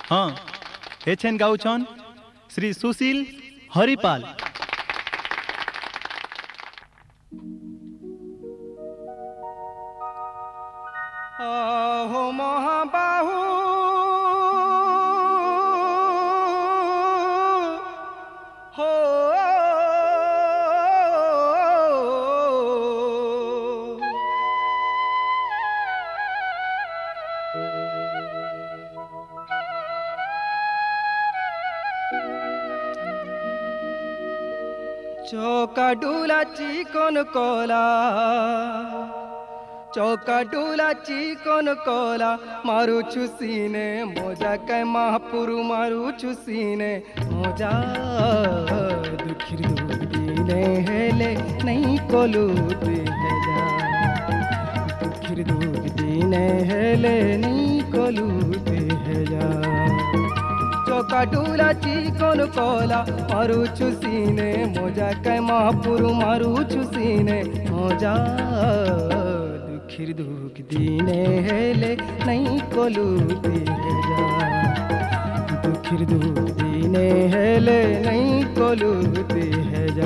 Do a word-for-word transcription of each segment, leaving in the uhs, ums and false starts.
हाँ एछेन गाउछन श्री सुशील हरिपाल। आहो महाबाहु हो चौका डूला चिकन कोला चौका डूला चिकन कोला मारू छुसीने मोजा कै महापुरु मारू छुसीने मोजा दुखिर दुखीने हेले नहीं कोलूते है जा दुखिर दुखीने हेले नहीं कोलूते है जा चौका डूला चिकन कोला मारू छुसीने मोजा कै महापुरु मारू छुसीने मोजा दुखिर दुख दीने हेले नहीं कोलूते है जा दुखिर दुख दीने हेले नहीं कोलूते है जा।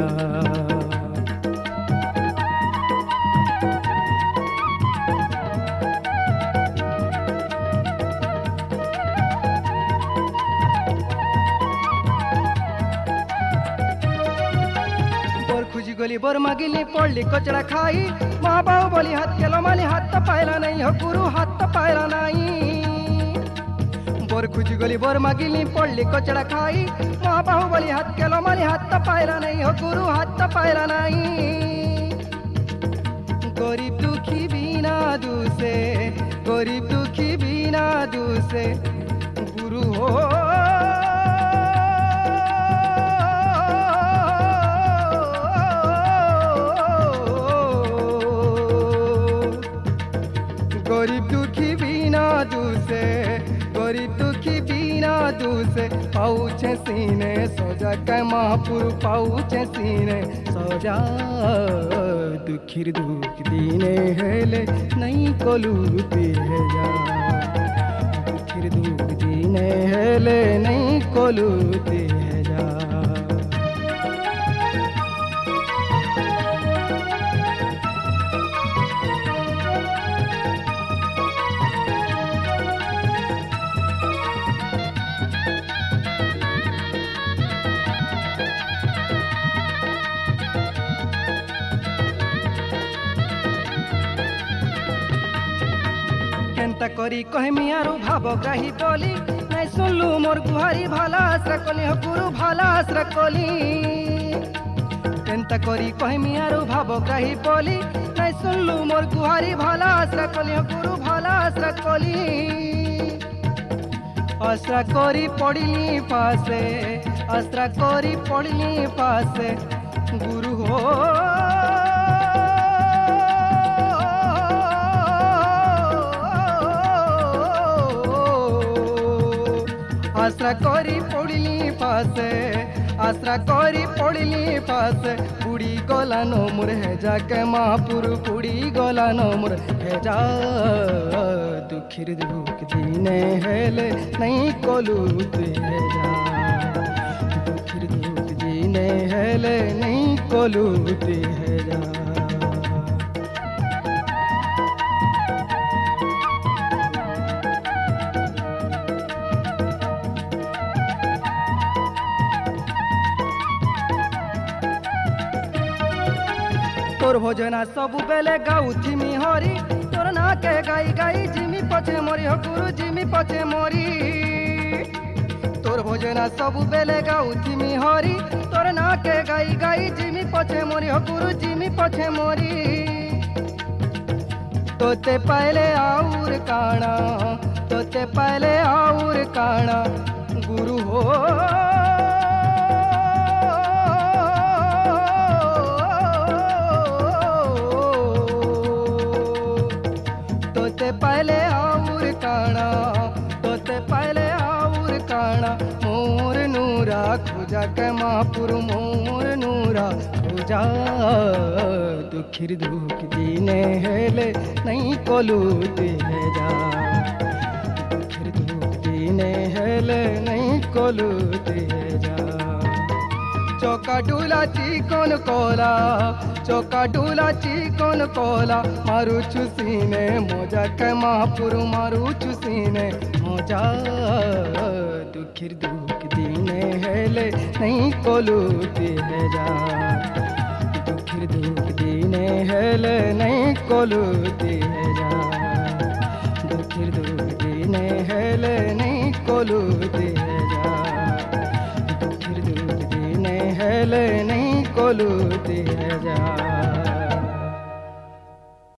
गली बोर मागिली पड़ली कचड़ा खाई माँ बाबू बोली हाथ केलो माली हाथ तो पायला नहीं हो गुरु हाथ तो पायला नहीं बोर खुजी गली बोर मागिली पड़ली कचड़ा खाई माँ बाबू बोली हाथ केलो माली हाथ तो पायला नहीं हो गुरु हाथ तो पायला नहीं गरीब दुखी बिना दूसे गरीब दुखी बिना दूसे गुरु हो गरीब दुखी बिना दूसे गरीब दुखी बिना दूसे पाऊचे सीने सोजा कै महापुरु पाऊचे सीने सोजा दुखिर दुख दीने हेले नहीं कोलूते है जा दुखिर दुख दीने हेले नहीं कोलूते है जा। केनता करी कहमी आरु भाव ग्राही बोली नहीं सुनलू मोर गुहारी भाला आश्रा कली हो गुरु भाला आश्रा कली केनता करी कहमी आरु भाव ग्राही बोली नहीं सुनलू मोर गुहारी भाला आश्रा कली हो गुरु भाला आश्रा कली आश्रा करी पड़िली पासे आश्रा करी पड़िली पासे गुरु हो आश्रा करी पड़िली पासे आश्रा करी पड़िली पासे बुड़ी गला नो मुर है जा के महापुरु बुड़ी गला नो मुर है जा दुखिर दुख दीने हेले नहीं कोलूते है जा दुखिर दुख दीने हेले नहीं कोलूते है जा। तोर भोजना सबु बेले गाउथिमी हरी तोर ना के गाई गाई जिमी पछे मोरी हो गुरु जिमी पछे मोरी तोर भोजना सबु बेले गाउथिमी हरी तोर ना के गाई गाई जिमी पछे मोरी हो गुरु जिमी पछे मोरी तोते पहले आउर काना तोते पहले आउर काना गुरु हो पहले आउर काना तोते पहले आउर काना मोर नूरा खुजा के महापुरु मोर नूरा खुजा दुखिर दुख दीने हेले नहीं कोलूते है जा दुखिर दुख दीने हेले हेले नहीं कोलूती है जा चौका डूला चिकन कोला चौका डूला चिकन कोला मारू चुसीने मोजा के महापुरु मारू चुसीने मोजा दुखिर दुख दीने हेले नहीं कोलूती है जा दुखिर दुख दीने हेले नहीं कोलूती है जा दुखिर दुख दीने हेले नहीं कोलूती है जा दुखिर दुख दीने हेले नहीं कोलूती